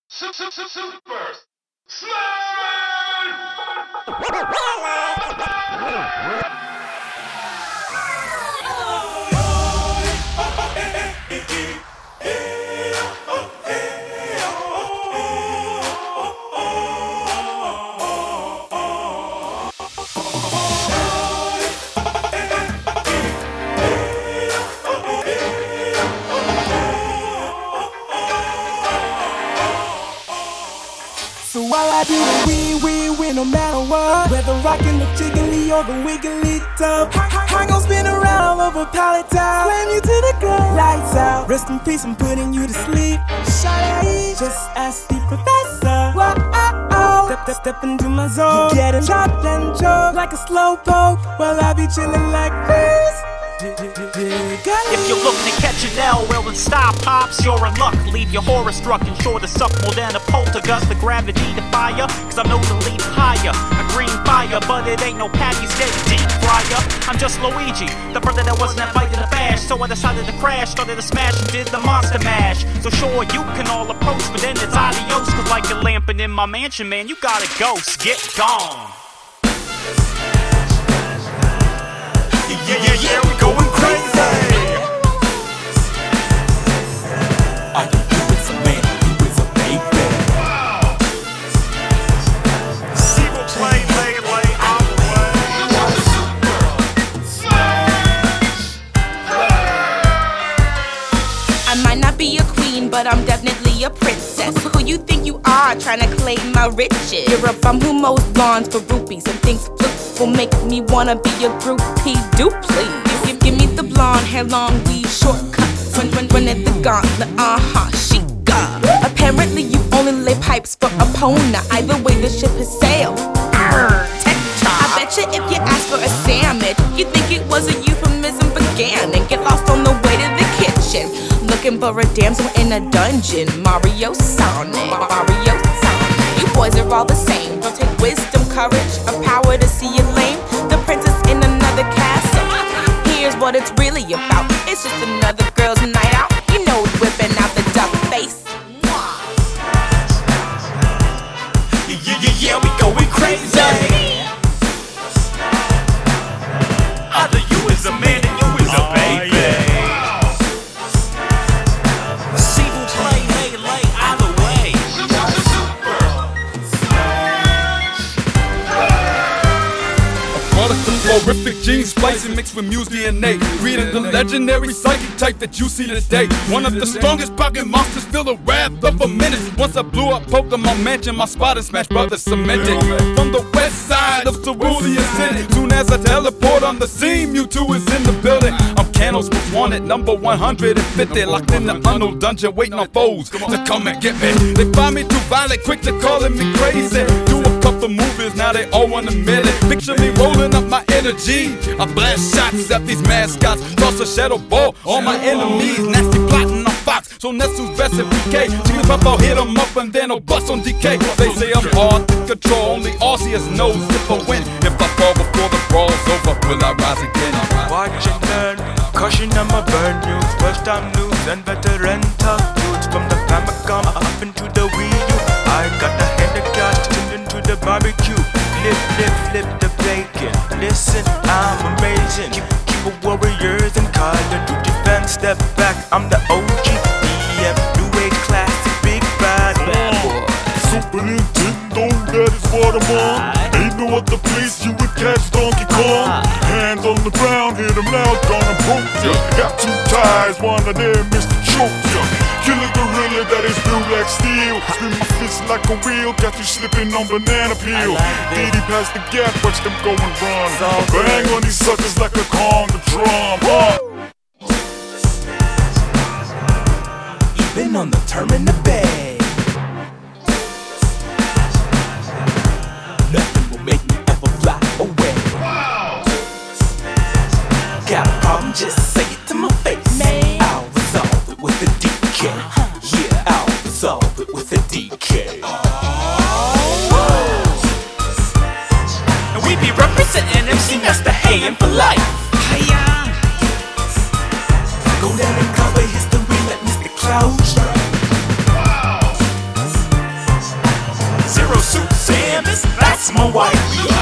Super Smash! So while I do the win, no matter what, whether rockin' the jiggly or the wiggly tub, I gon' spin around over pallet top, slam you to the ground, lights out, rest in peace, I'm putting you to sleep. Shawty, just ask the professor. Whoa, step into my zone. You get him chopped and choked like a slow poke, while I be chillin' like this. If you're looking to catch an L, well then stop, pops, you're in luck. Leave your horror struck and sure to suck more than a poltergust. The gravity to fire, cause I know to leap higher. A green fire, but it ain't no Patty's Day deep fryer. I'm just Luigi, the brother that wasn't invited to bash. So I decided to crash, started to smash and did the monster mash. So sure, you can all approach, but then it's adios. Cause like a lamping in my mansion, man, you got a ghost, get gone. Yeah, we going crazy. Are you is a man, you is a baby. People play lay on the I might not be a queen, but I'm definitely a princess. Who you think you are, trying to claim my riches? You're a bum who mows lawns for rupees and thinks looks will make me wanna be a groupie. Do please give me the blonde hair, long weave, shortcuts. Run at the gauntlet, she got. Apparently you only lay pipes for a pona. Either way the ship has sailed. I bet you if you ask for a sandwich, you think it was a euphemism for Gan and get lost on the way to the kitchen. Looking for a damsel in a dungeon. Mario Sonic. You boys are all the same. Don't take wisdom, courage, or power to see you lame. The princess in another castle. Here's what it's really about. It's just another girl's night out. You know it's whipping out the duck face. Yeah, we going crazy. Either you is a man and you is a baby. People play lay either way. Product of horrific gene splicing mixed with Muse DNA. Reading the legendary psychic type that you see today. One of the strongest pocket monsters, feel the wrath of a menace. Once I blew up Pokemon Mansion, my spot and Smash Brothers cemented. From the west side of Cerulean City, soon as I teleport on the scene, Mewtwo is in the building. I'm Canos most wanted, number 150, locked in the unknown dungeon, waiting on foes to come and get me. They find me too violent, quick to calling me crazy. Do a couple movies, now they all want a minute. Picture me rolling up my energy. I blast shots at these mascots, toss a shadow ball on my enemies. Nasty plotting on Fox, so Nessu's best at PK. Chicken pop, I'll hit 'em up and then I'll bust on DK. They say I'm hard to control, only Arceus knows if I win. If I fall before the brawl's over, will I rise again? Watch and learn, caution I'ma burn you. First time news and veteran tough dudes. From the Famicom up into the Wii U. I got the hand of God tuned into the barbecue. Flip the bacon. Listen, I'm amazing. Keep a warriors and Call of Duty fans. Step back, I'm the OG. EM, new age classic, big bad boy. Super Nintendo, that is what I'm on. Ain't no other place you would catch Donkey Kong. Hands on the ground, hit him loud, gonna broke ya. Got two ties, one of them is to choke ya. Kill a gorilla that is built like steel. Spin my fist like a wheel, got you slipping on banana peel. Diddy past the gap, watch them go and run. Bang on these suckers like a conga drum. Even on the term in the bay, nothing will make me ever fly away. Got a problem, just say it to my face. I'll resolve it with a DK. Yeah, I'll resolve it with a DK. And we be representing MC Master Hayin for life. Go down and cover history like Mr. Cloud. that's my wife.